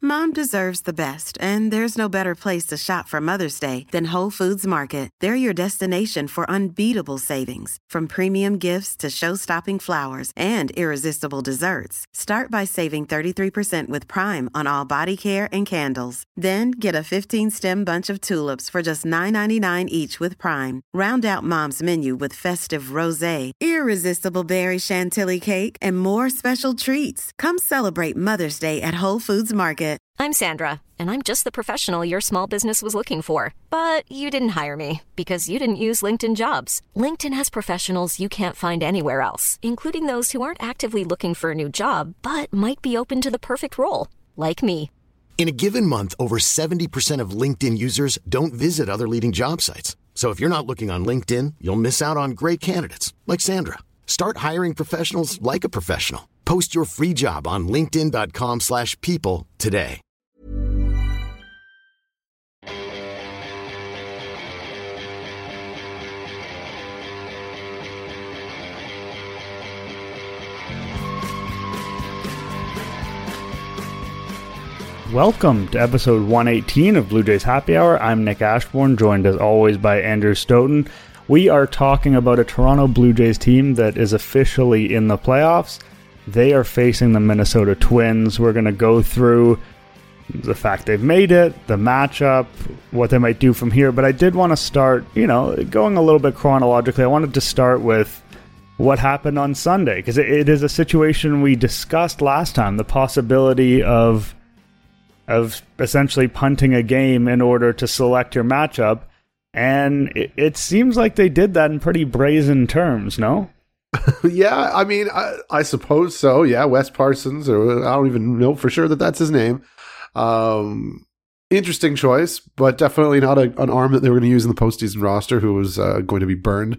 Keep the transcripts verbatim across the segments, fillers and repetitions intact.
Mom deserves the best, and there's no better place to shop for Mother's Day than Whole Foods Market. They're your destination for unbeatable savings, from premium gifts to show-stopping flowers and irresistible desserts. Start by saving thirty-three percent with Prime on all body care and candles. Then get a fifteen-stem bunch of tulips for just nine ninety-nine each with Prime. Round out Mom's menu with festive rosé, irresistible berry chantilly cake, and more special treats. Come celebrate Mother's Day at Whole Foods Market. I'm Sandra, and I'm just the professional your small business was looking for. But you didn't hire me because you didn't use LinkedIn Jobs. LinkedIn has professionals you can't find anywhere else, including those who aren't actively looking for a new job, but might be open to the perfect role, like me. In a given month, over seventy percent of LinkedIn users don't visit other leading job sites. So if you're not looking on LinkedIn, you'll miss out on great candidates like Sandra. Start hiring professionals like a professional. Post your free job on linkedin.com slash people today. Welcome to episode one eighteen of Blue Jays Happy Hour. I'm Nick Ashbourne, joined as always by Andrew Stoughton. We are talking about a Toronto Blue Jays team that is officially in the playoffs. They are facing the Minnesota Twins. We're going to go through the fact they've made it, the matchup, what they might do from here. But I did want to start, you know, going a little bit chronologically. I wanted to start with what happened on Sunday, because it, it is a situation we discussed last time, the possibility of of essentially punting a game in order to select your matchup. And it, it seems like they did that in pretty brazen terms, no? Yeah, I mean, I, I suppose so. Yeah, Wes Parsons, or I don't even know for sure that that's his name. Um, interesting choice, but definitely not a, an arm that they were going to use in the postseason roster who was uh, going to be burned.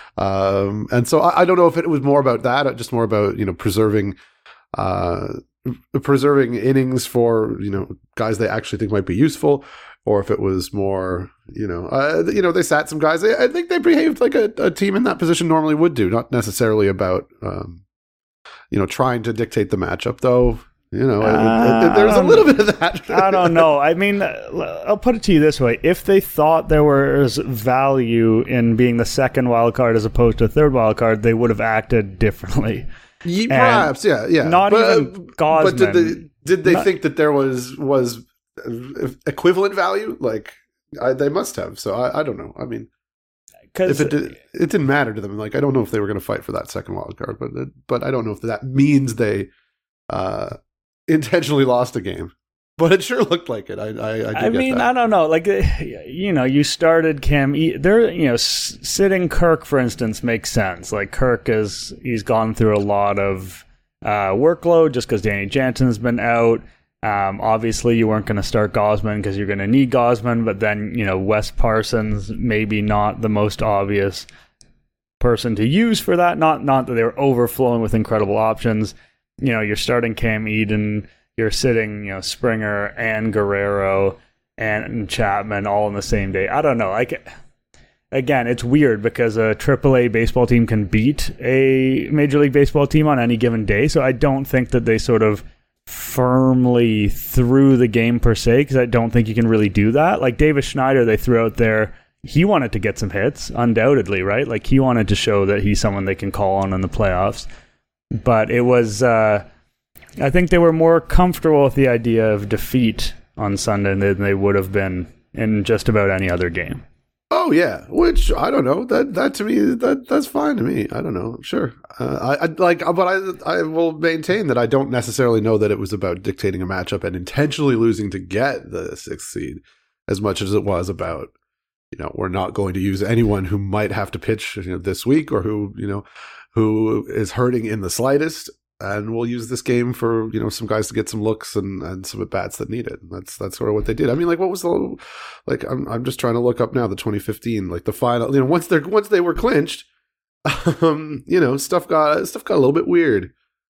Um, and so I, I don't know if it was more about that, or just more about, you know, preserving uh, preserving innings for, you know, guys they actually think might be useful, or if it was more, you know, uh, you know, they sat some guys. I think they behaved like a, a team in that position normally would do, not necessarily about, um, you know, trying to dictate the matchup, though. You know, uh, it, it, there's a little bit of that. I don't know. I mean, I'll put it to you this way. If they thought there was value in being the second wild card as opposed to a third wild card, they would have acted differently. Yeah, perhaps, yeah, yeah. Not but, even Gausman. But did they, did they not, think that there was was equivalent value? Like, I, they must have. So I, I don't know. I mean, if it did, it didn't matter to them. Like, I don't know if they were going to fight for that second wild card, but but I don't know if that means they uh, intentionally lost a game. But it sure looked like it. I I, I, I mean, that. I don't know. Like, you know, you started Cam. There, you know, s- sitting Kirk, for instance, makes sense. Like, Kirk is he's gone through a lot of uh, workload just because Danny Jansen's been out. Um, obviously, you weren't going to start Gausman because you're going to need Gausman. But then, you know, Wes Parsons maybe not the most obvious person to use for that. Not not that they were overflowing with incredible options. You know, you're starting Cam Eden. You're sitting, you know, Springer and Guerrero and Chapman all on the same day. I don't know. Like, again, it's weird because a triple A baseball team can beat a Major League Baseball team on any given day. So I don't think that they sort of firmly threw the game per se, because I don't think you can really do that. Like Davis Schneider, they threw out there. He wanted to get some hits, undoubtedly, right? Like, he wanted to show that he's someone they can call on in the playoffs. But it was... Uh, I think they were more comfortable with the idea of defeat on Sunday than they would have been in just about any other game. Oh yeah, which I don't know. That that to me that that's fine to me. I don't know. Sure, uh, I, I like, but I I will maintain that I don't necessarily know that it was about dictating a matchup and intentionally losing to get the sixth seed, as much as it was about, you know, we're not going to use anyone who might have to pitch, you know, this week, or who, you know, who is hurting in the slightest. And we'll use this game for, you know, some guys to get some looks and, and some at bats that need it. And that's that's sort of what they did. I mean, like, what was the like? I'm I'm just trying to look up now the twenty fifteen, like the final. You know, once they're once they were clinched, um, you know, stuff got stuff got a little bit weird,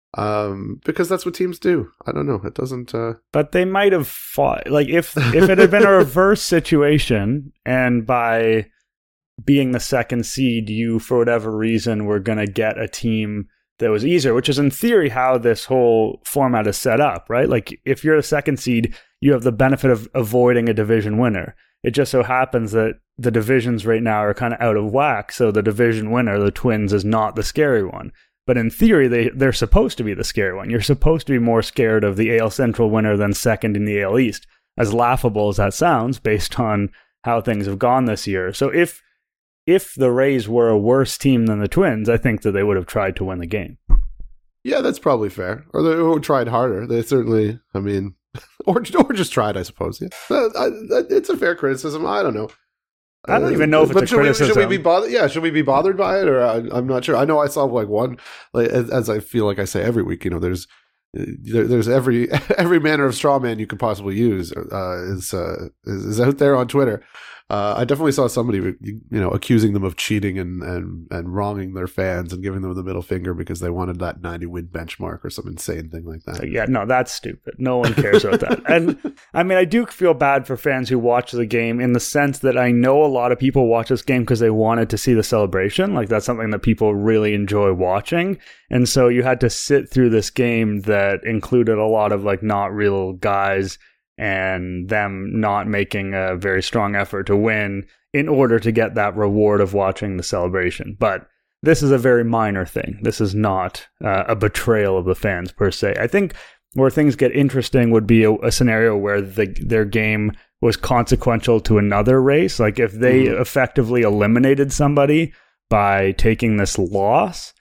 um, because that's what teams do. I don't know. It doesn't. Uh... But they might have fought. Like, if if it had been a reverse situation, and by being the second seed, you for whatever reason were going to get a team that was easier, which is in theory how this whole format is set up, right? Like if you're a second seed, you have the benefit of avoiding a division winner. It just so happens that the divisions right now are kind of out of whack, so the division winner, the Twins, is not the scary one. But in theory, they, they're supposed to be the scary one. You're supposed to be more scared of the A L Central winner than second in the A L East, as laughable as that sounds based on how things have gone this year. So if if the Rays were a worse team than the Twins, I think that they would have tried to win the game. Yeah, that's probably fair. Or they would have tried harder. They certainly, I mean, or, or just tried, I suppose. Yeah, uh, I, it's a fair criticism. I don't know. I don't even know if it's a criticism. We, should we be bothered? Yeah, should we be bothered by it? Or I, I'm not sure. I know I saw like one, like, as, as I feel like I say every week. You know, there's there, there's every every manner of straw man you could possibly use uh, is, uh, is is out there on Twitter. Uh, I definitely saw somebody, you know, accusing them of cheating and, and, and wronging their fans and giving them the middle finger because they wanted that ninety win benchmark or some insane thing like that. Yeah, no, that's stupid. No one cares about that. And I mean, I do feel bad for fans who watch the game in the sense that I know a lot of people watch this game because they wanted to see the celebration. Like that's something that people really enjoy watching. And so you had to sit through this game that included a lot of like not real guys and them not making a very strong effort to win in order to get that reward of watching the celebration. But this is a very minor thing. This is not uh, a betrayal of the fans per se. I think where things get interesting would be a, a scenario where the, their game was consequential to another race. Like if they mm-hmm. effectively eliminated somebody by taking this loss,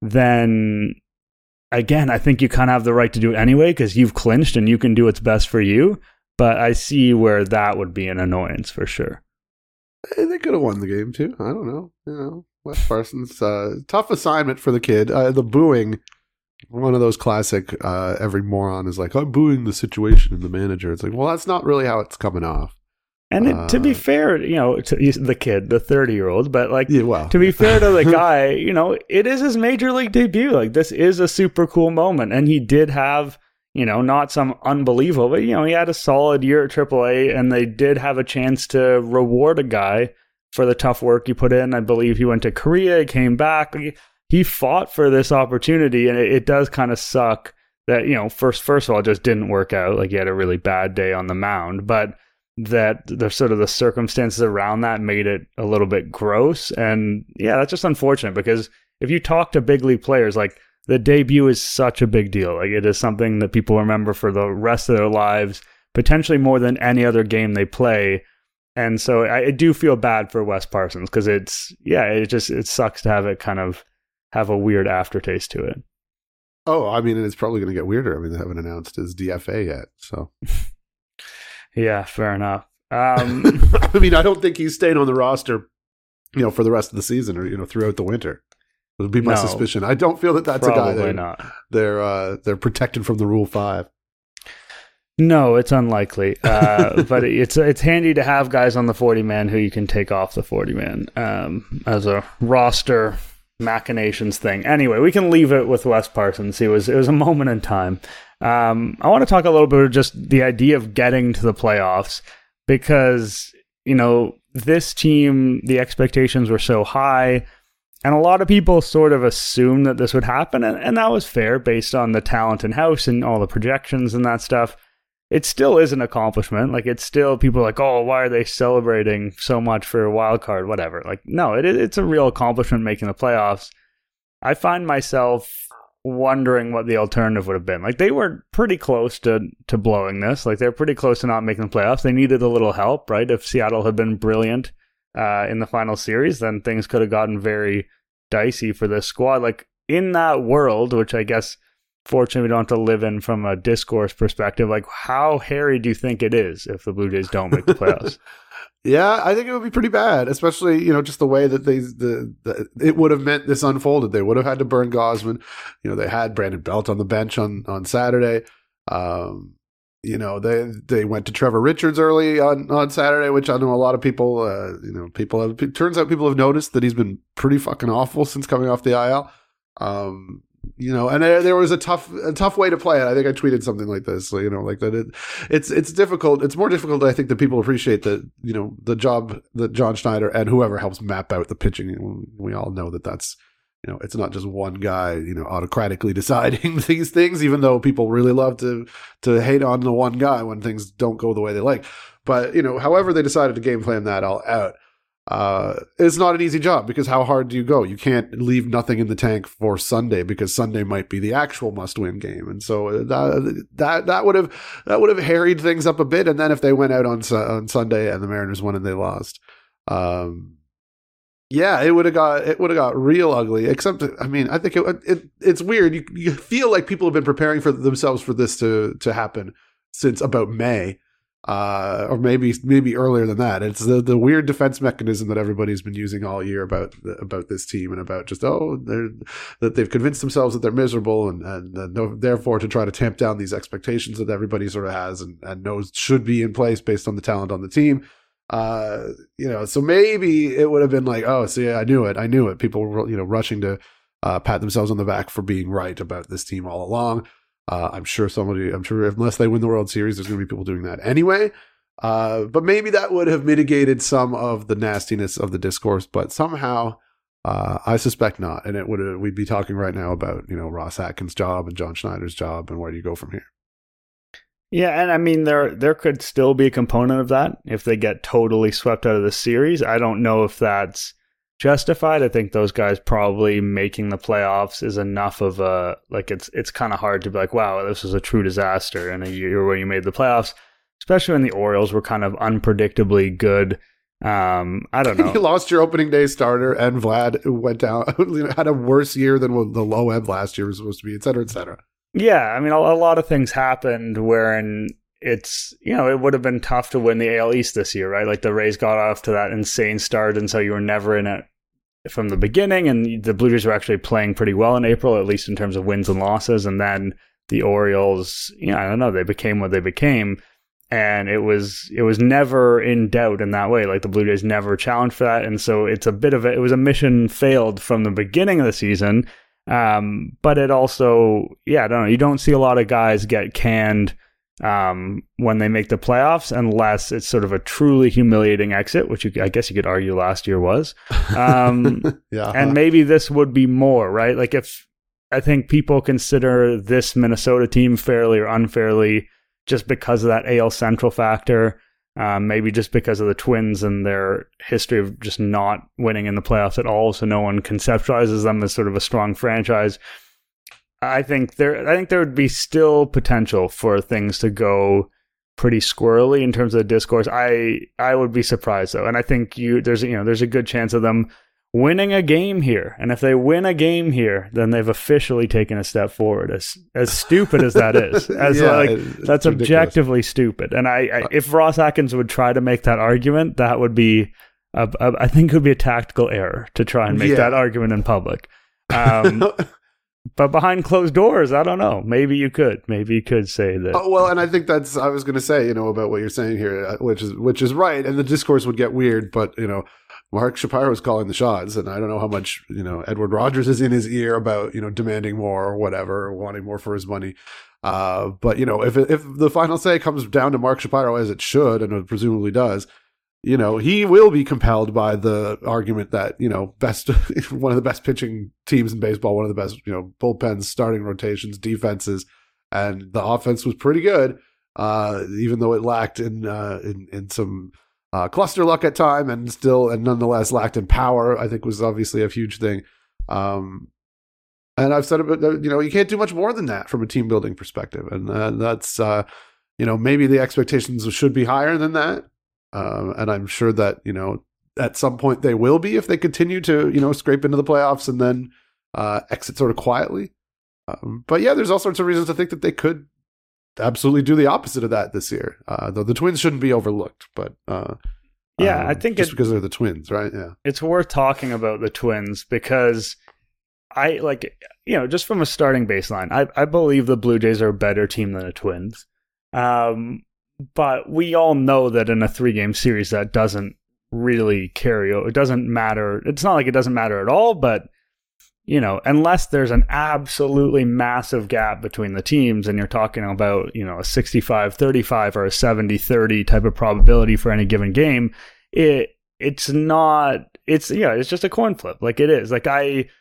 then again, I think you kind of have the right to do it anyway because you've clinched and you can do what's best for you. But I see where that would be an annoyance for sure. Hey, they could have won the game too. I don't know. You know, Wes Parsons, uh, tough assignment for the kid. Uh, the booing, one of those classic. Uh, every moron is like, "I'm booing the situation and the manager." It's like, well, that's not really how it's coming off. And it, uh, to be fair, you know, to the kid, the thirty-year-old, but like, yeah, well, to be fair to the guy, you know, it is his major league debut. Like, this is a super cool moment, and he did have, you know, not some unbelievable, but, you know, he had a solid year at triple A, and they did have a chance to reward a guy for the tough work he put in. I believe he went to Korea, came back. He fought for this opportunity, and it, it does kind of suck that, you know, first, first of all, it just didn't work out. Like, he had a really bad day on the mound, but that the sort of the circumstances around that made it a little bit gross. And yeah, that's just unfortunate because if you talk to big league players, like the debut is such a big deal. Like it is something that people remember for the rest of their lives, potentially more than any other game they play. And so I, I do feel bad for Wes Parsons because it's, yeah, it just, it sucks to have it kind of have a weird aftertaste to it. Oh, I mean, it's probably going to get weirder. I mean, they haven't announced his D F A yet, so. Yeah, fair enough. Um, I mean, I don't think he's staying on the roster, you know, for the rest of the season or, you know, throughout the winter. It would be my no, suspicion. I don't feel that that's a guy that not. they're uh, they're protected from the Rule Five. No, it's unlikely. Uh, but it's it's handy to have guys on the forty man who you can take off the forty man um, as a roster machinations thing. Anyway, we can leave it with Wes Parsons. It was it was a moment in time. Um, I want to talk a little bit of just the idea of getting to the playoffs because, you know, this team, the expectations were so high and a lot of people sort of assumed that this would happen. And, and that was fair based on the talent in house and all the projections and that stuff. It still is an accomplishment. Like it's still people are like, oh, why are they celebrating so much for a wild card? Whatever. Like, no, it, it's a real accomplishment making the playoffs. I find myself wondering what the alternative would have been. Like they were pretty close to to blowing this. Like they're pretty close to not making the playoffs. They needed a little help, right? If Seattle had been brilliant uh, in the final series, then things could have gotten very dicey for this squad. Like in that world, which I guess fortunately we don't have to live in from a discourse perspective, like how hairy do you think it is if the Blue Jays don't make the playoffs? Yeah, I think it would be pretty bad, especially, you know, just the way that they, the, the it would have meant this unfolded. They would have had to burn Gausman. You know, they had Brandon Belt on the bench on, on Saturday. Um, you know, they they went to Trevor Richards early on, on Saturday, which I know a lot of people, uh, you know, people have, it turns out people have noticed that he's been pretty fucking awful since coming off the I L. Um, You know, and there, there was a tough, a tough way to play it. I think I tweeted something like this, you know, like that. It, it's, it's difficult. It's more difficult, I think, that people appreciate that, you know, the job that John Schneider and whoever helps map out the pitching. We all know that that's you know, it's not just one guy, you know, autocratically deciding these things, even though people really love to to hate on the one guy when things don't go the way they like. But, you know, however they decided to game plan that all out, uh, it's not an easy job, because how hard do you go? You can't leave nothing in the tank for Sunday, because Sunday might be the actual must-win game. And so that that that would have that would have harried things up a bit. And then if they went out on on Sunday and the Mariners won and they lost, um, yeah, it would have got it would have got real ugly. Except, I mean, I think it, it it's weird. You you feel like people have been preparing for themselves for this to to happen since about May. Uh, or maybe maybe earlier than that. It's the, the weird defense mechanism that everybody's been using all year about about this team, and about just oh they're that they've convinced themselves that they're miserable, and, and and therefore to try to tamp down these expectations that everybody sort of has and, and knows should be in place based on the talent on the team. Uh, you know, so maybe it would have been like, oh, see, I knew it, I knew it. People were, you know, rushing to uh, pat themselves on the back for being right about this team all along. Uh, I'm sure somebody, I'm sure unless they win the World Series, there's going to be people doing that anyway. Uh, but maybe that would have mitigated some of the nastiness of the discourse, but somehow uh, I suspect not. And it would have, we'd be talking right now about, you know, Ross Atkins' job and John Schneider's job, and where do you go from here? Yeah, and I mean, there there could still be a component of that if they get totally swept out of the series. I don't know if that's justified. I think those guys probably making the playoffs is enough of a, like, it's it's kind of hard to be like, wow, this was a true disaster in a year where you made the playoffs, especially when the Orioles were kind of unpredictably good. Um, I don't know. You lost your opening day starter, and Vlad went down, had a worse year than what the low end last year was supposed to be, et cetera, et cetera. Yeah, I mean, a, a lot of things happened wherein it's, you know, it would have been tough to win the A L East this year, right? Like, the Rays got off to that insane start, and so you were never in it from the beginning, and the Blue Jays were actually playing pretty well in April, at least in terms of wins and losses. And then the Orioles, you know, I don't know, they became what they became, and it was it was never in doubt in that way. Like, the Blue Jays never challenged for that, and so it's a bit of a, it was a mission failed from the beginning of the season. Um, but it also, yeah, I don't know, you don't see a lot of guys get canned um, when they make the playoffs, unless it's sort of a truly humiliating exit, which you, I guess you could argue last year was. Um, yeah. And maybe this would be more, right? Like, if I think people consider this Minnesota team fairly or unfairly just because of that A L Central factor, um, maybe just because of the Twins and their history of just not winning in the playoffs at all, so no one conceptualizes them as sort of a strong franchise. I think there I think there would be still potential for things to go pretty squirrely in terms of the discourse. I I would be surprised though. And I think you there's you know there's a good chance of them winning a game here. And if they win a game here, then they've officially taken a step forward. As as stupid as that is. As yeah, like it's that's ridiculous. Objectively stupid. And I, I if Ross Atkins would try to make that argument, that would be a, a, I think it would be a tactical error to try and make yeah. that argument in public. Um But behind closed doors, I don't know. Maybe you could. Maybe you could say that. Oh, well, and I think that's, I was going to say, you know, about what you're saying here, which is which is right. And the discourse would get weird, but, you know, Mark Shapiro is calling the shots. And I don't know how much, you know, Edward Rogers is in his ear about, you know, demanding more or whatever, or wanting more for his money. Uh, but, you know, if if the final say comes down to Mark Shapiro, as it should, and it presumably does, you know, he will be compelled by the argument that, you know, best one of the best pitching teams in baseball, one of the best, you know, bullpens, starting rotations, defenses, and the offense was pretty good, uh, even though it lacked in uh, in, in some uh, cluster luck at time, and still, and nonetheless lacked in power. I think was obviously a huge thing. Um, and I've said it, you know, you can't do much more than that from a team building perspective, and uh, that's uh, you know, maybe the expectations should be higher than that. Um, and I'm sure that, you know, at some point they will be if they continue to, you know, scrape into the playoffs and then uh, exit sort of quietly. Um, but yeah, there's all sorts of reasons to think that they could absolutely do the opposite of that this year. Uh, though the Twins shouldn't be overlooked, but uh, yeah, um, I think just it, because they're the Twins, right? Yeah, it's worth talking about the Twins because I like, you know, just from a starting baseline, I, I believe the Blue Jays are a better team than the Twins. Um, But we all know that in a three-game series, that doesn't really carry over. It doesn't matter. It's not like it doesn't matter at all, but, you know, unless there's an absolutely massive gap between the teams and you're talking about, you know, a sixty-five thirty-five or a seventy thirty type of probability for any given game, it it's not, it's, yeah, it's just a coin flip. Like it is. Like I,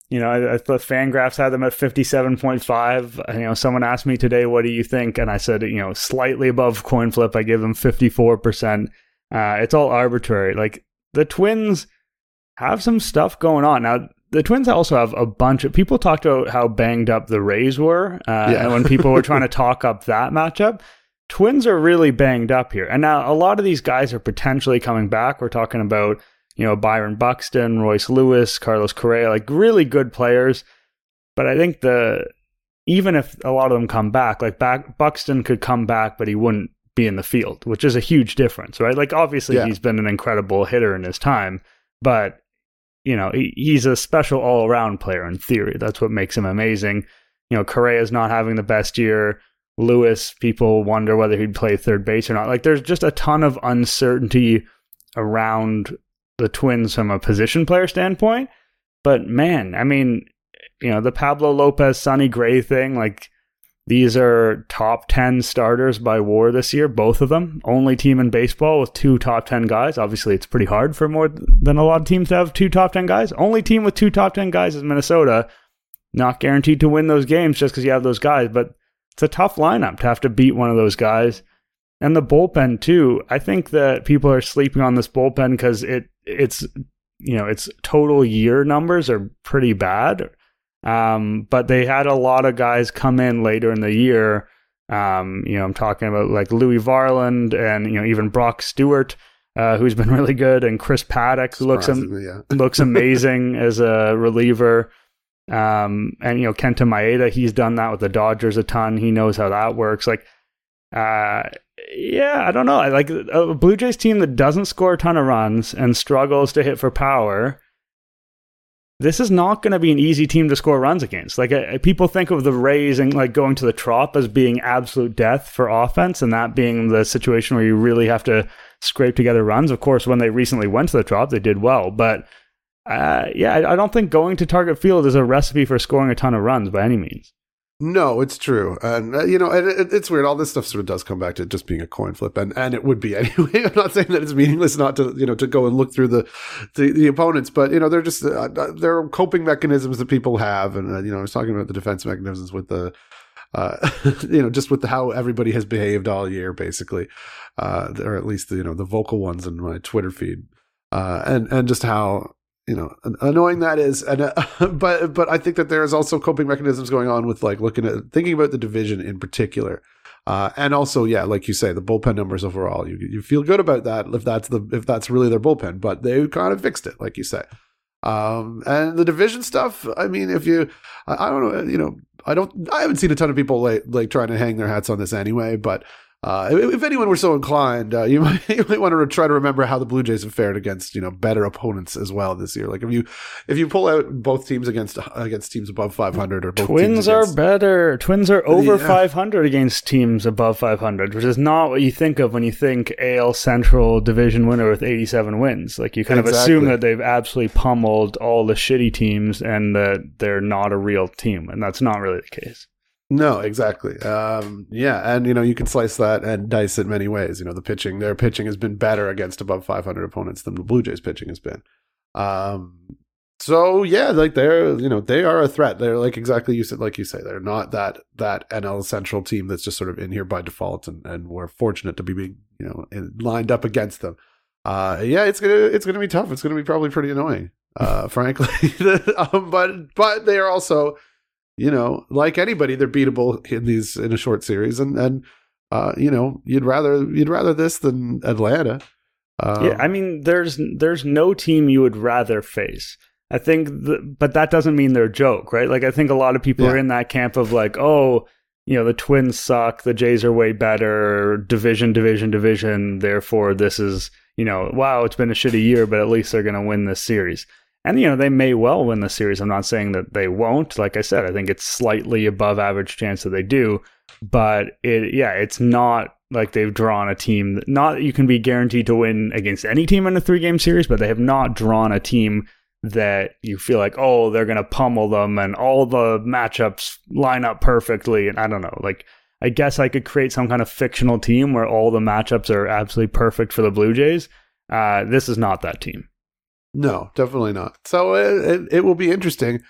You know, I, I thought Fangraphs had them at fifty-seven point five. You know, someone asked me today, what do you think? And I said, you know, slightly above coin flip. I give them fifty-four percent. Uh, it's all arbitrary. Like, the Twins have some stuff going on. Now, the Twins also have a bunch of people talked about how banged up the Rays were. Uh, yeah. And when people were trying to talk up that matchup, Twins are really banged up here. And now a lot of these guys are potentially coming back. We're talking about, you know, Byron Buxton, Royce Lewis, Carlos Correa, like really good players. But I think the even if a lot of them come back, like back, Buxton could come back, but he wouldn't be in the field, which is a huge difference, right? Like, obviously, yeah. he's been an incredible hitter in his time, but you know, he, he's a special all-around player in theory. That's what makes him amazing. You know, Correa's not having the best year. Lewis, people wonder whether he'd play third base or not. Like, there's just a ton of uncertainty around the Twins from a position player standpoint. But man, I mean, you know, the Pablo Lopez, Sonny Gray thing, like, these are top ten starters by W A R this year, both of them. Only team in baseball with two top ten guys. Obviously, it's pretty hard for more than a lot of teams to have two top ten guys. Only team with two top ten guys is Minnesota. Not guaranteed to win those games just because you have those guys, but it's a tough lineup to have to beat one of those guys. And the bullpen, too. I think that people are sleeping on this bullpen because it it's, you know, its total year numbers are pretty bad. Um, but they had a lot of guys come in later in the year. Um, you know, I'm talking about like Louis Varland and, you know, even Brock Stewart, uh, who's been really good, and Chris Paddock, who looks am- yeah. looks amazing as a reliever. Um, and, you know, Kenta Maeda, he's done that with the Dodgers a ton. He knows how that works. Like, uh, yeah, I don't know. I like a Blue Jays team that doesn't score a ton of runs and struggles to hit for power. This is not going to be an easy team to score runs against. Like, uh, people think of the Rays and like going to the Trop as being absolute death for offense, and that being the situation where you really have to scrape together runs. Of course, when they recently went to the Trop, they did well. But uh, yeah, I, I don't think going to Target Field is a recipe for scoring a ton of runs by any means. No, it's true. And, uh, you know, and it, it's weird. All this stuff sort of does come back to just being a coin flip. And, and it would be anyway. I'm not saying that it's meaningless not to, you know, to go and look through the the, the opponents. But, you know, they're just, uh, there are coping mechanisms that people have. And, uh, you know, I was talking about the defense mechanisms with the, uh, you know, just with the, how everybody has behaved all year, basically. Uh, or at least, the, you know, the vocal ones in my Twitter feed. Uh, and, and just how, you know, annoying that is. And uh, but but I think that there is also coping mechanisms going on with like looking at thinking about the division in particular, uh, and also yeah, like you say, the bullpen numbers overall. You you feel good about that if that's the if that's really their bullpen, but they kind of fixed it, like you say. Um, and the division stuff. I mean, if you, I, I don't know, you know, I don't, I haven't seen a ton of people like like trying to hang their hats on this anyway, but. Uh, if, if anyone were so inclined, uh, you might you might want to re- try to remember how the Blue Jays have fared against, you know, better opponents as well this year. Like if you if you pull out both teams against against teams above five hundred or both Twins teams are against, better. Twins are over yeah. five hundred against teams above five hundred, which is not what you think of when you think A L Central division winner with eighty-seven wins. Like you kind exactly. of assume that they've absolutely pummeled all the shitty teams and that they're not a real team, and that's not really the case. No, exactly. Um, yeah, and you know you can slice that and dice it many ways. You know the pitching, their pitching has been better against above five hundred opponents than the Blue Jays pitching has been. Um, so yeah, like they're you know they are a threat. They're like exactly you said, like you say, they're not that that N L Central team that's just sort of in here by default, and, and we're fortunate to be being you know in, lined up against them. Uh, yeah, it's gonna it's gonna be tough. It's gonna be probably pretty annoying, uh, frankly. um, but but they are also. You know, like anybody, they're beatable in these in a short series, and and uh, you know, you'd rather you'd rather this than Atlanta. Um, yeah, I mean, there's there's no team you would rather face. I think, the, but that doesn't mean they're a joke, right? Like I think a lot of people yeah. are in that camp of like, oh, you know, the Twins suck, the Jays are way better, division, division, division. Therefore, this is you know, wow, it's been a shitty year, but at least they're going to win this series. And, you know, they may well win the series. I'm not saying that they won't. Like I said, I think it's slightly above average chance that they do. But, it, yeah, it's not like they've drawn a team. That, not that you can be guaranteed to win against any team in a three-game series, but they have not drawn a team that you feel like, oh, they're going to pummel them and all the matchups line up perfectly. And I don't know. Like, I guess I could create some kind of fictional team where all the matchups are absolutely perfect for the Blue Jays. Uh, this is not that team. No, definitely not. So it, it, it will be interesting.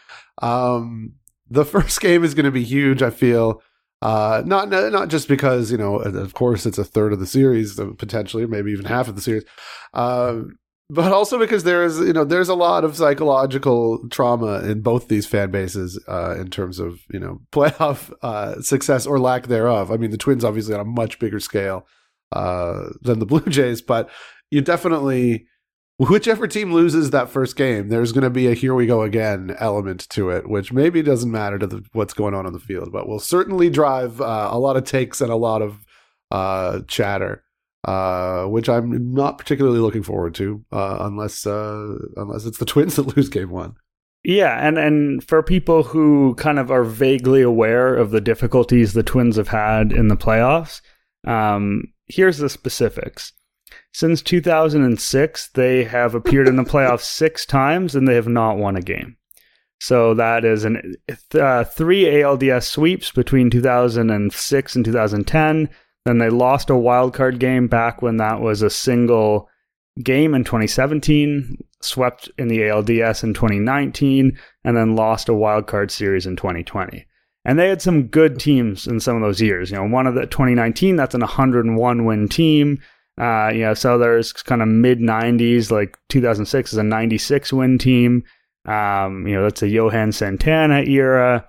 Um, the first game is going to be huge, I feel. Uh, not not just because, you know, of course, it's a third of the series, potentially, maybe even half of the series. Um, but also because there's, you know, there's a lot of psychological trauma in both these fan bases uh, in terms of, you know, playoff uh, success or lack thereof. I mean, the Twins obviously on a much bigger scale uh, than the Blue Jays, but you definitely... Whichever team loses that first game, there's going to be a here we go again element to it, which maybe doesn't matter to the, what's going on on the field, but will certainly drive uh, a lot of takes and a lot of uh, chatter, uh, which I'm not particularly looking forward to, uh, unless uh, unless it's the Twins that lose game one. Yeah, and, and for people who kind of are vaguely aware of the difficulties the Twins have had in the playoffs, um, here's the specifics. Since two thousand six, they have appeared in the playoffs six times, and they have not won a game. So that is an uh, three A L D S sweeps between two thousand six and two thousand ten. Then they lost a wild card game back when that was a single game in twenty seventeen, swept in the A L D S in twenty nineteen, and then lost a wild card series in twenty twenty. And they had some good teams in some of those years. You know, one of the twenty nineteen, that's an one hundred one win team. Uh, you know, so there's kind of mid nineties, like two thousand six is a ninety-six win team. Um, you know, that's a Johan Santana era.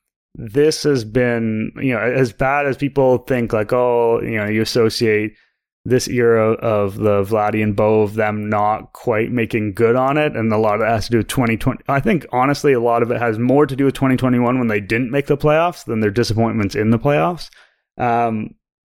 This has been, you know, as bad as people think, like, oh, you know, you associate this era of the Vladdy and Bo of them not quite making good on it. And a lot of that has to do with twenty twenty. I think, honestly, a lot of it has more to do with twenty twenty-one when they didn't make the playoffs than their disappointments in the playoffs. Um,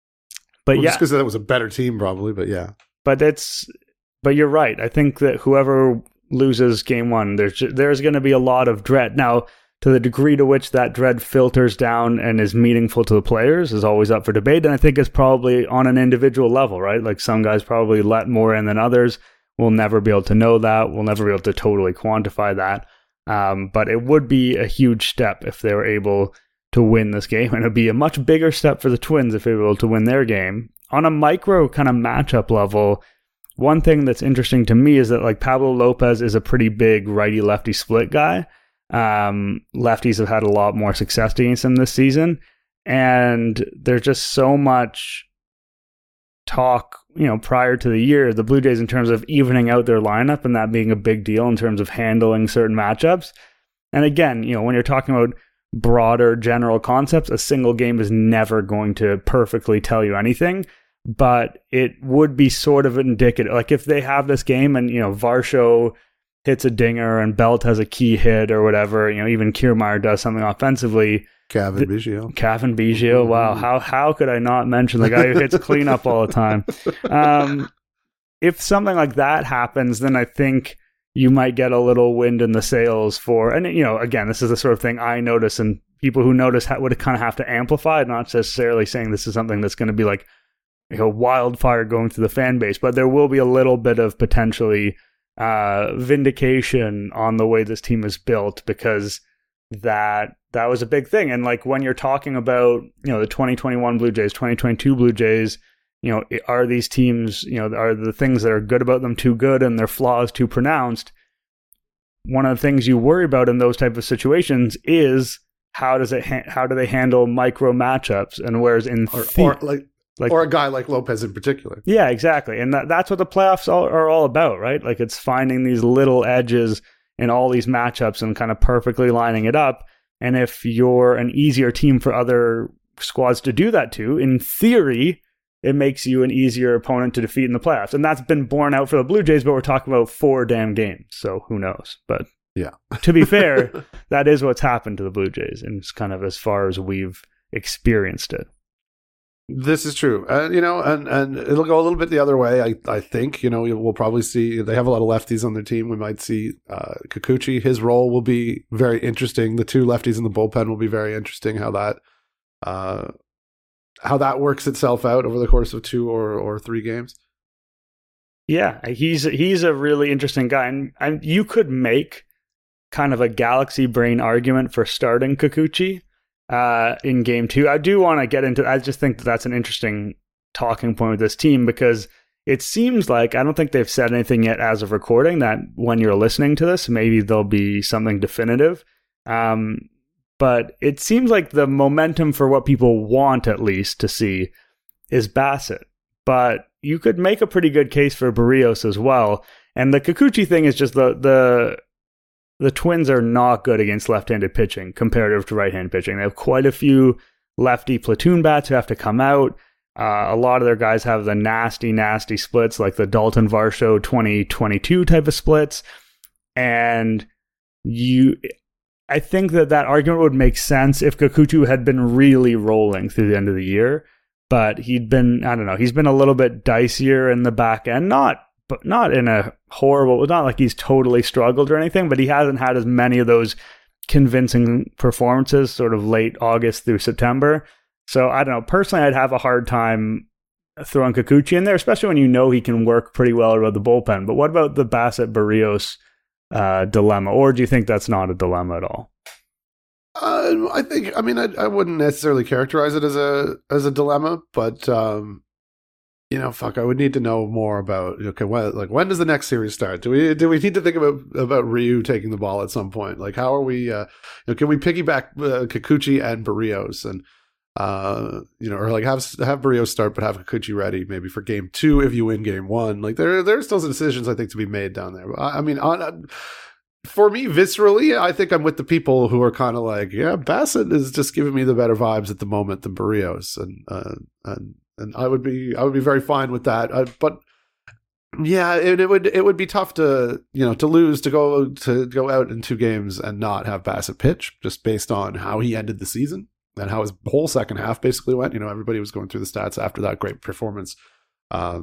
But well, yeah, just because that was a better team, probably. But yeah, but it's, but you're right. I think that whoever loses game one, there's there's going to be a lot of dread. Now, to the degree to which that dread filters down and is meaningful to the players is always up for debate. And I think it's probably on an individual level, right? Like some guys probably let more in than others. We'll never be able to know that. We'll never be able to totally quantify that. Um, but it would be a huge step if they were able to win this game, and it'd be a much bigger step for the Twins if they were able to win their game. On a micro kind of matchup level, one thing that's interesting to me is that like Pablo Lopez is a pretty big righty-lefty split guy. Um, lefties have had a lot more success against him this season, and there's just so much talk, you know, prior to the year, the Blue Jays in terms of evening out their lineup and that being a big deal in terms of handling certain matchups. And again, you know, when you're talking about broader general concepts, a single game is never going to perfectly tell you anything, but it would be sort of indicative. Like if they have this game and, you know, Varsho hits a dinger and Belt has a key hit or whatever, you know, even Kiermaier does something offensively. Cavan Biggio. Cavan Biggio. Wow. How, how could I not mention the guy who hits cleanup all the time? Um, if something like that happens, then I think you might get a little wind in the sails for, and you know, again, this is the sort of thing I notice, and people who notice ha- would kind of have to amplify it, not necessarily saying this is something that's going to be like, you know, wildfire going through the fan base, but there will be a little bit of potentially uh, vindication on the way this team is built, because that that was a big thing. And like when you're talking about, you know, the twenty twenty-one Blue Jays, twenty twenty-two Blue Jays, you know, are these teams, you know, are the things that are good about them too good and their flaws too pronounced? One of the things you worry about in those type of situations is how does it, ha- how do they handle micro matchups? And whereas in or, the- or like, like, or a guy like Lopez in particular. Yeah, exactly. And that, that's what the playoffs all, are all about, right? Like it's finding these little edges in all these matchups and kind of perfectly lining it up. And if you're an easier team for other squads to do that to, in theory, it makes you an easier opponent to defeat in the playoffs. And that's been borne out for the Blue Jays, but we're talking about four damn games. So who knows? But yeah, to be fair, that is what's happened to the Blue Jays. And it's kind of as far as we've experienced it. This is true. Uh, you know, and, and it'll go a little bit the other way, I, I think. You know, we'll probably see, they have a lot of lefties on their team. We might see uh, Kikuchi. His role will be very interesting. The two lefties in the bullpen will be very interesting, how that uh, how that works itself out over the course of two or, or three games. Yeah, he's he's a really interesting guy. And, and you could make kind of a galaxy brain argument for starting Kikuchi uh, in game two. I do want to get into, I just think that that's an interesting talking point with this team, because it seems like, I don't think they've said anything yet as of recording, that when you're listening to this, maybe there'll be something definitive. Um, but it seems like the momentum for what people want, at least, to see is Bassitt. But you could make a pretty good case for Berríos as well. And the Kikuchi thing is just the the the Twins are not good against left-handed pitching comparative to right-handed pitching. They have quite a few lefty platoon bats who have to come out. Uh, a lot of their guys have the nasty, nasty splits, like the Dalton Varsho twenty twenty-two type of splits. And you, I think that that argument would make sense if Kikuchi had been really rolling through the end of the year. But he'd been, I don't know, he's been a little bit dicier in the back end. Not, but not in a horrible, not like he's totally struggled or anything, but he hasn't had as many of those convincing performances sort of late August through September. So I don't know. Personally, I'd have a hard time throwing Kikuchi in there, especially when you know he can work pretty well around the bullpen. But what about the Bassitt Berríos uh, dilemma? Or do you think that's not a dilemma at all? Uh, I think. I mean, I, I wouldn't necessarily characterize it as a as a dilemma, but um, you know, fuck, I would need to know more about. Okay, when, like when does the next series start? Do we do we need to think about about Ryu taking the ball at some point? Like, how are we? Uh, you know, can we piggyback uh, Kikuchi and Berríos and uh, you know, or like have have Berríos start, but have Kikuchi ready maybe for game two if you win game one. Like there there's still some decisions I think to be made down there. I, I mean, on. For me, viscerally, I think I'm with the people who are kind of like, yeah, Bassitt is just giving me the better vibes at the moment than Berríos, and uh, and and I would be I would be very fine with that. Uh, but yeah, it, it would it would be tough to you know to lose to go to go out in two games and not have Bassitt pitch, just based on how he ended the season and how his whole second half basically went. You know, everybody was going through the stats after that great performance uh,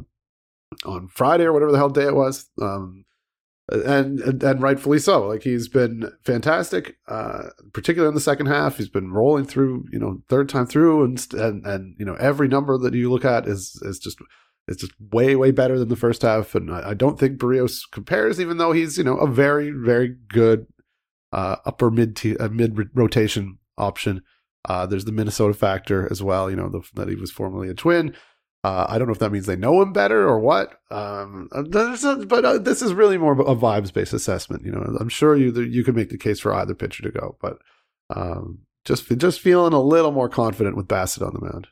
on Friday or whatever the hell day it was. Um, And, and and rightfully so. Like he's been fantastic, uh, particularly in the second half. He's been rolling through, you know, third time through, and and and you know every number that you look at is is just is just way way better than the first half. And I, I don't think Berríos compares, even though he's you know a very very good uh, upper mid t- uh, mid rotation option. Uh, there's the Minnesota factor as well. You know the, that he was formerly a Twin. Uh, I don't know if that means they know him better or what, um, a, but uh, this is really more of a vibes-based assessment. You know, I'm sure you you could make the case for either pitcher to go, but um, just just feeling a little more confident with Bassitt on the mound.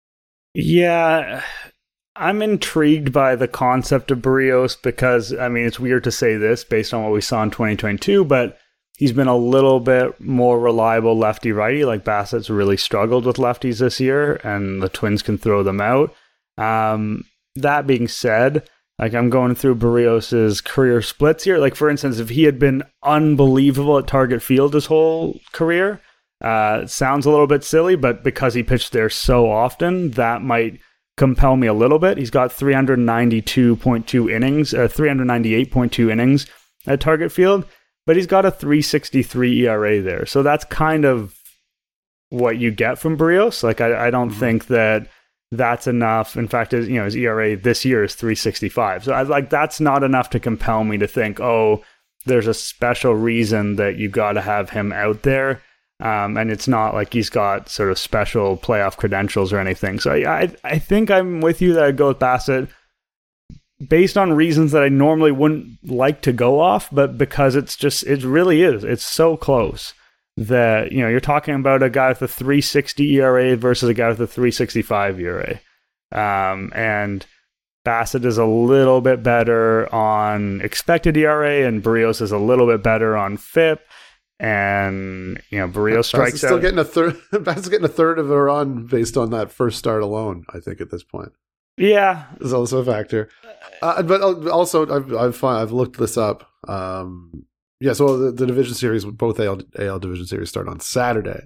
Yeah, I'm intrigued by the concept of Berríos because, I mean, it's weird to say this based on what we saw in twenty twenty-two, but he's been a little bit more reliable lefty-righty. Like Bassitt's really struggled with lefties this year, and the Twins can throw them out. Um, that being said, like I'm going through Berríos's career splits here. Like for instance, if he had been unbelievable at Target Field his whole career, uh, it sounds a little bit silly, but because he pitched there so often, that might compel me a little bit. He's got three ninety-two point two innings, uh, three ninety-eight point two innings at Target Field, but he's got a three sixty-three E R A there. So that's kind of what you get from Berríos. Like I, I don't mm-hmm. think that that's enough. In fact, his, you know, his E R A this year is three sixty-five. So I like that's not enough to compel me to think, oh, there's a special reason that you got to have him out there. Um, and it's not like he's got sort of special playoff credentials or anything. So I, I, I think I'm with you that I'd go with Bassitt based on reasons that I normally wouldn't like to go off, but because it's just, it really is. It's so close. That, you know, you're talking about a guy with a three sixty E R A versus a guy with a three sixty-five E R A. Um, and Bassitt is a little bit better on expected E R A, and Berríos is a little bit better on F I P. And, you know, Berríos strikes still out. Getting a third, Bassitt's getting a third of a run based on that first start alone, I think, at this point. Yeah. Is also a factor. Uh, but also, I've, I've, I've looked this up. Um, Yeah, so the, the division series, both A L, A L division series start on Saturday.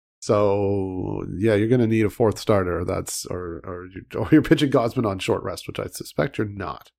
So yeah, you're going to need a fourth starter. That's or or, you, or you're pitching Gausman on short rest, which I suspect you're not.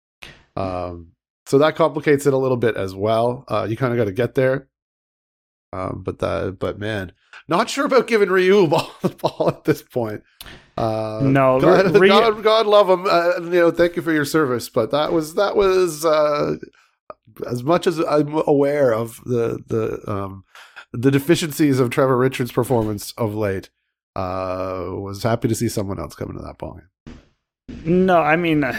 Um, so that complicates it a little bit as well. Uh, you kind of got to get there. Um, but that, but man, not sure about giving Ryu ball, the ball at this point. Uh, no, God, Ryu- God, God love him. Uh, you know, thank you for your service. But that was that was. Uh, As much as I'm aware of the the um, the deficiencies of Trevor Richards' performance of late, uh, was happy to see someone else come into that ball game. No, I mean,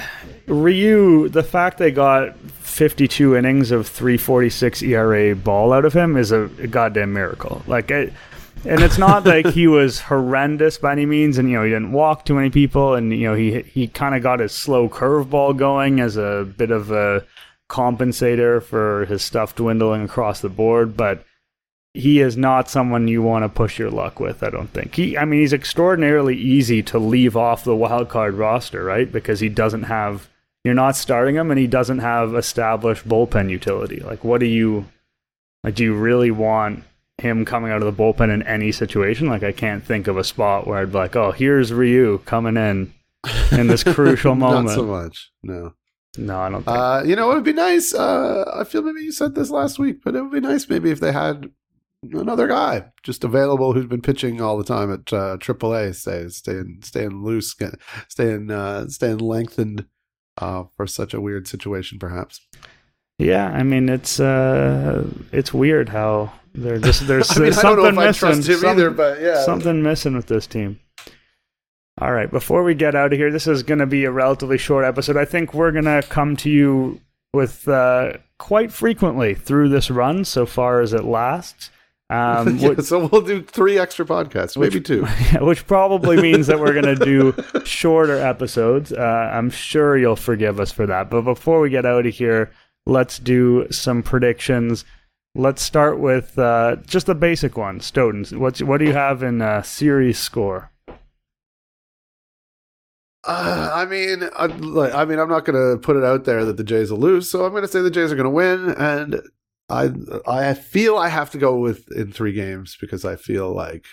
Ryu, the fact they got fifty-two innings of three forty-six E R A ball out of him is a, a goddamn miracle. Like, it, and it's not like he was horrendous by any means, and you know he didn't walk too many people, and you know he he kind of got his slow curveball going as a bit of a compensator for his stuff dwindling across the board, but he is not someone you want to push your luck with, I don't think. He, I mean, he's extraordinarily easy to leave off the wild card roster, right? Because he doesn't have, you're not starting him, and he doesn't have established bullpen utility. Like, what do you, like, do you really want him coming out of the bullpen in any situation? Like, I can't think of a spot where I'd be like, oh, here's Ryu coming in in this crucial moment. Not so much, no. No, I don't think. Uh, you know, it would be nice. Uh, I feel maybe you said this last week, but it would be nice maybe if they had another guy just available who's been pitching all the time at uh, triple A, stay, staying, staying loose, get, staying, uh, staying lengthened uh, for such a weird situation, perhaps. Yeah, I mean, it's uh, it's weird how they're just there's, I mean, there's I something don't know if missing. I trust him some, either, but yeah, something missing with this team. All right, before we get out of here, this is going to be a relatively short episode. I think we're going to come to you with uh, quite frequently through this run, so far as it lasts. Um, yeah, which, so we'll do three extra podcasts, maybe which, two. Which probably means that we're going to do shorter episodes. Uh, I'm sure you'll forgive us for that. But before we get out of here, let's do some predictions. Let's start with uh, just the basic one. Stoughton, what's, what do you have in uh, series score? Uh, I mean, I, like, I mean, I'm not going to put it out there that the Jays will lose, so I'm going to say the Jays are going to win, and I, I feel I have to go with in three games because I feel like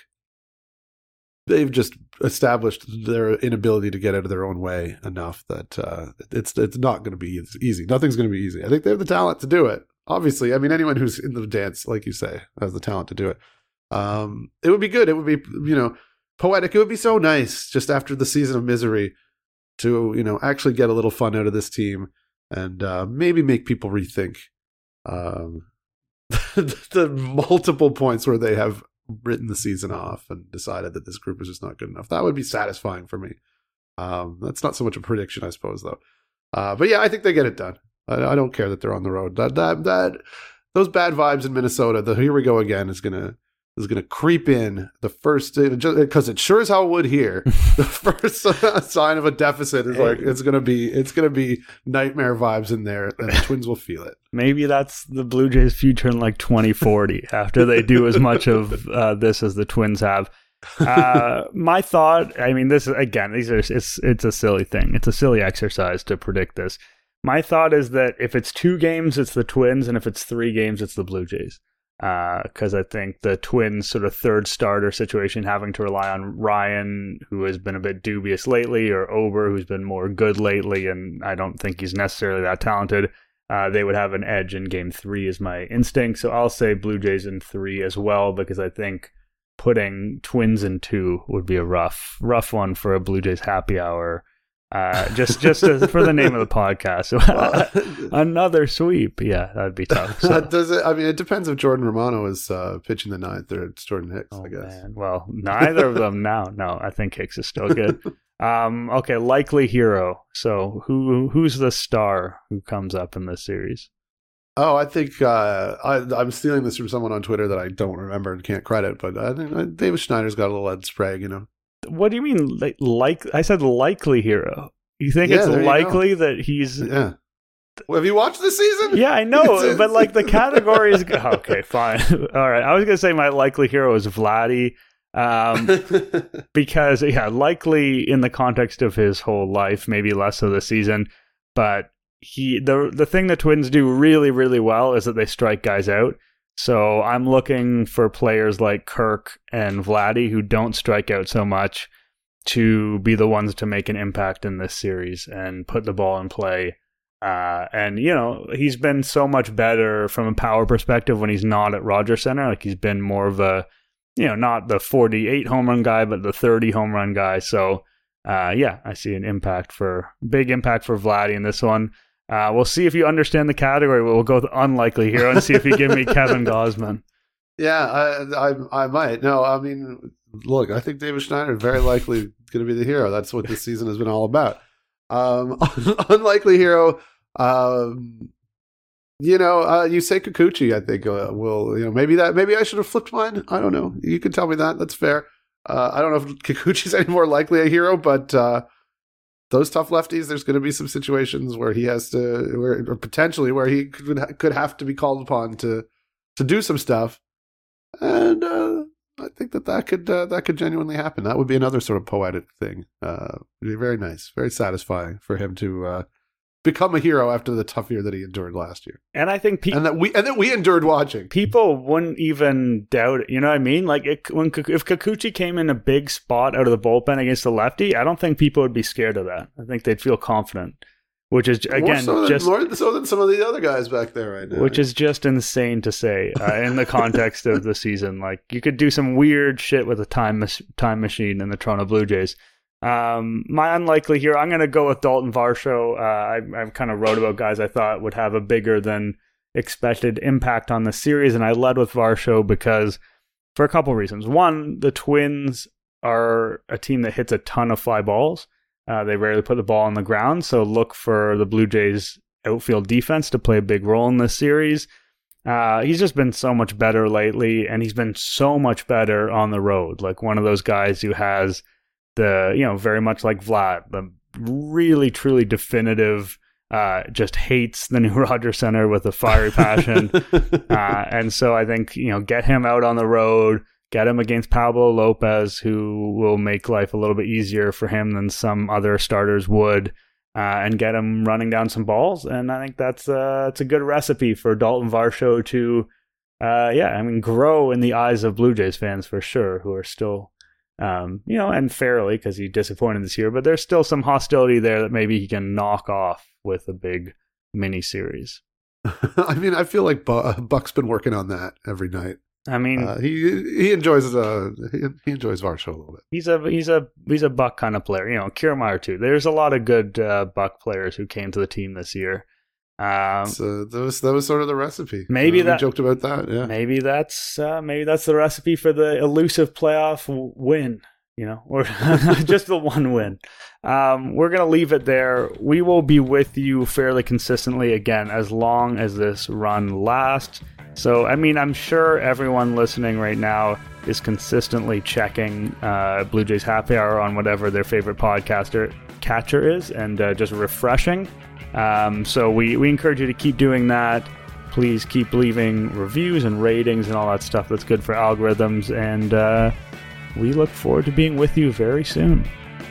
they've just established their inability to get out of their own way enough that uh, it's it's not going to be easy. Nothing's going to be easy. I think they have the talent to do it. Obviously, I mean, anyone who's in the dance, like you say, has the talent to do it. Um, it would be good. It would be, you know, poetic. It would be so nice just after the season of misery to, you know, actually get a little fun out of this team and uh, maybe make people rethink um, the multiple points where they have written the season off and decided that this group is just not good enough. That would be satisfying for me. Um, that's not so much a prediction, I suppose, though. Uh, but yeah, I think they get it done. I, I don't care that they're on the road. That that that those bad vibes in Minnesota, the here we go again, is gonna is gonna creep in. The first, because it sure as hell would here. The first sign of a deficit is like it's gonna be it's gonna be nightmare vibes in there, and the Twins will feel it. Maybe that's the Blue Jays' future in like twenty forty after they do as much of uh, this as the Twins have. Uh, my thought, I mean, this is again, these are it's it's a silly thing. It's a silly exercise to predict this. My thought is that if it's two games, it's the Twins, and if it's three games, it's the Blue Jays. Because uh, I think the Twins' sort of third starter situation, having to rely on Ryan, who has been a bit dubious lately, or Ober, who's been more good lately, and I don't think he's necessarily that talented, uh, they would have an edge in game three is my instinct. So I'll say Blue Jays in three as well, because I think putting Twins in two would be a rough, rough one for a Blue Jays happy hour. Uh, just just as, for the name of the podcast. Another sweep. Yeah, that'd be tough. So. Does it? I mean, it depends if Jordan Romano is uh, pitching the ninth or it's Jordan Hicks, oh, I guess. Man. Well, neither of them now. No, I think Hicks is still good. Um, okay, likely hero. So who who's the star who comes up in this series? Oh, I think uh, I, I'm stealing this from someone on Twitter that I don't remember and can't credit, but I think uh, David Schneider's got a little Ed Sprague, you know. What do you mean, like, like I said likely hero? You think yeah, it's likely go. that he's... Yeah. Well, have you watched this season? Yeah, I know, but like the category is... Okay, fine. All right, I was going to say my likely hero is Vladdy, um, because, yeah, likely in the context of his whole life, maybe less so this season, but he the the thing the Twins do really, really well is that they strike guys out. So I'm looking for players like Kirk and Vladdy who don't strike out so much to be the ones to make an impact in this series and put the ball in play. Uh, and, you know, he's been so much better from a power perspective when he's not at Rogers Center. Like, he's been more of a, you know, not the forty-eight home run guy, but the thirty home run guy. So, uh, yeah, I see an impact for, big impact for Vladdy in this one. Uh, we'll see if you understand the category. We'll go with unlikely hero and see if you give me Kevin Gausman. Yeah, I, I I might. No, I mean, look, I think David Schneider is very likely going to be the hero. That's what this season has been all about. Um, unlikely hero. Um, you know, uh, you say Kikuchi, I think uh, will, you know, maybe that, maybe I should have flipped mine. I don't know. You can tell me that. That's fair. Uh, I don't know if Kikuchi's any more likely a hero, but uh, those tough lefties, there's going to be some situations where he has to, where, or potentially where he could could have to be called upon to to do some stuff, and uh, I think that that could uh, that could genuinely happen. That would be another sort of poetic thing. Uh, it'd be very nice, very satisfying for him to uh, become a hero after the tough year that he endured last year. And I think pe- and that we and that we endured watching. People wouldn't even doubt it. You know what I mean? Like it, when if Kikuchi came in a big spot out of the bullpen against the lefty, I don't think people would be scared of that. I think they'd feel confident, which is again more so than, just more so than some of the other guys back there right now. Which is just insane to say uh, in the context of the season. Like you could do some weird shit with a time mas- time machine in the Toronto Blue Jays. Um, my unlikely hero, I'm going to go with Dalton Varsho. Uh, I, I kind of wrote about guys I thought would have a bigger than expected impact on the series, and I led with Varsho because for a couple reasons. One, the Twins are a team that hits a ton of fly balls. Uh, they rarely put the ball on the ground, so look for the Blue Jays outfield defense to play a big role in this series. Uh, he's just been so much better lately, and he's been so much better on the road. Like one of those guys who has the, you know, very much like Vlad, the really, truly definitive, uh, just hates the new Rogers Center with a fiery passion. uh, and so I think, you know, get him out on the road, get him against Pablo Lopez, who will make life a little bit easier for him than some other starters would, uh, and get him running down some balls. And I think that's, uh, it's a good recipe for Dalton Varsho to, uh, yeah, I mean, grow in the eyes of Blue Jays fans for sure, who are still, Um, you know, and fairly because he disappointed this year, but there's still some hostility there that maybe he can knock off with a big mini series. I mean, I feel like Buck's been working on that every night. I mean, uh, he he enjoys uh he, he enjoys Varsho a little bit. He's a he's a he's a Buck kind of player, you know. Kiermaier too. There's a lot of good uh, Buck players who came to the team this year. Um, so that was that was sort of the recipe. Maybe uh, that we joked about that. Yeah, maybe that's uh, maybe that's the recipe for the elusive playoff win. You know, or just the one win. Um, we're going to leave it there. We will be with you fairly consistently again as long as this run lasts. So, I mean, I'm sure everyone listening right now is consistently checking uh, Blue Jays Happy Hour on whatever their favorite podcaster catcher is and uh, just refreshing. Um, so we, we encourage you to keep doing that. Please keep leaving reviews and ratings and all that stuff that's good for algorithms. And uh, we look forward to being with you very soon.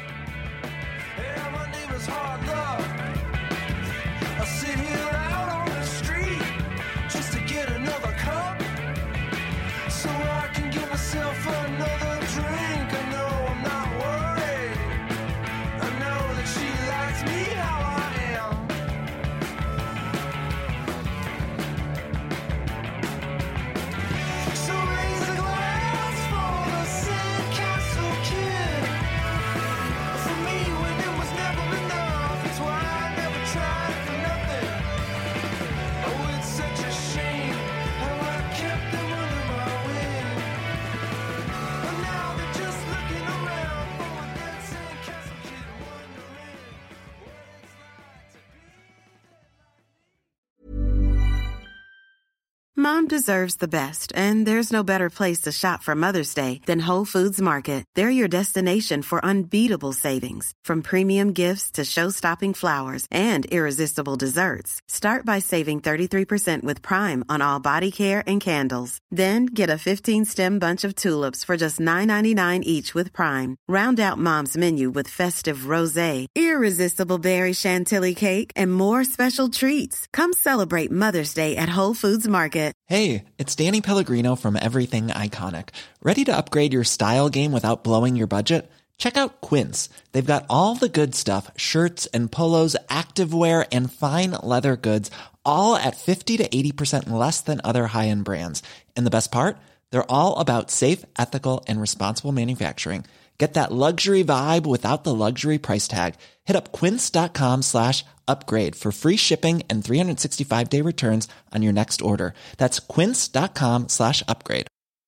Mom deserves the best, and there's no better place to shop for Mother's Day than Whole Foods Market. They're your destination for unbeatable savings, from premium gifts to show-stopping flowers and irresistible desserts. Start by saving thirty-three percent with Prime on all body care and candles. Then get a fifteen-stem bunch of tulips for just nine ninety-nine each with Prime. Round out Mom's menu with festive rosé, irresistible berry chantilly cake, and more special treats. Come celebrate Mother's Day at Whole Foods Market. Hey, it's Danny Pellegrino from Everything Iconic. Ready to upgrade your style game without blowing your budget? Check out Quince. They've got all the good stuff, shirts and polos, activewear, and fine leather goods, all at fifty to eighty percent less than other high-end brands. And the best part? They're all about safe, ethical, and responsible manufacturing. Get that luxury vibe without the luxury price tag. Hit up quince.com slash upgrade for free shipping and three sixty-five day returns on your next order. That's quince.com slash upgrade.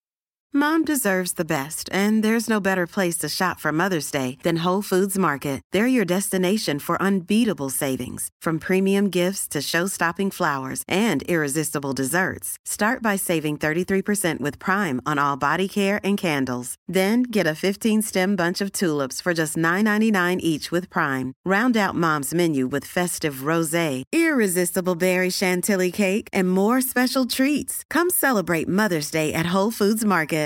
Mom deserves the best, and there's no better place to shop for Mother's Day than Whole Foods Market. They're your destination for unbeatable savings, from premium gifts to show-stopping flowers and irresistible desserts. Start by saving thirty-three percent with Prime on all body care and candles. Then get a fifteen-stem bunch of tulips for just nine ninety-nine each with Prime. Round out Mom's menu with festive rosé, irresistible berry chantilly cake, and more special treats. Come celebrate Mother's Day at Whole Foods Market.